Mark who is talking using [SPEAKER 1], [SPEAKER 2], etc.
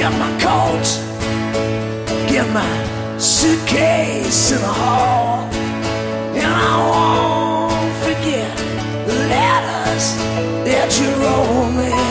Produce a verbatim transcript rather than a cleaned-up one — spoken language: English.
[SPEAKER 1] get my coat, get my suitcase in the hall, and I won't forget the letters that you wrote me.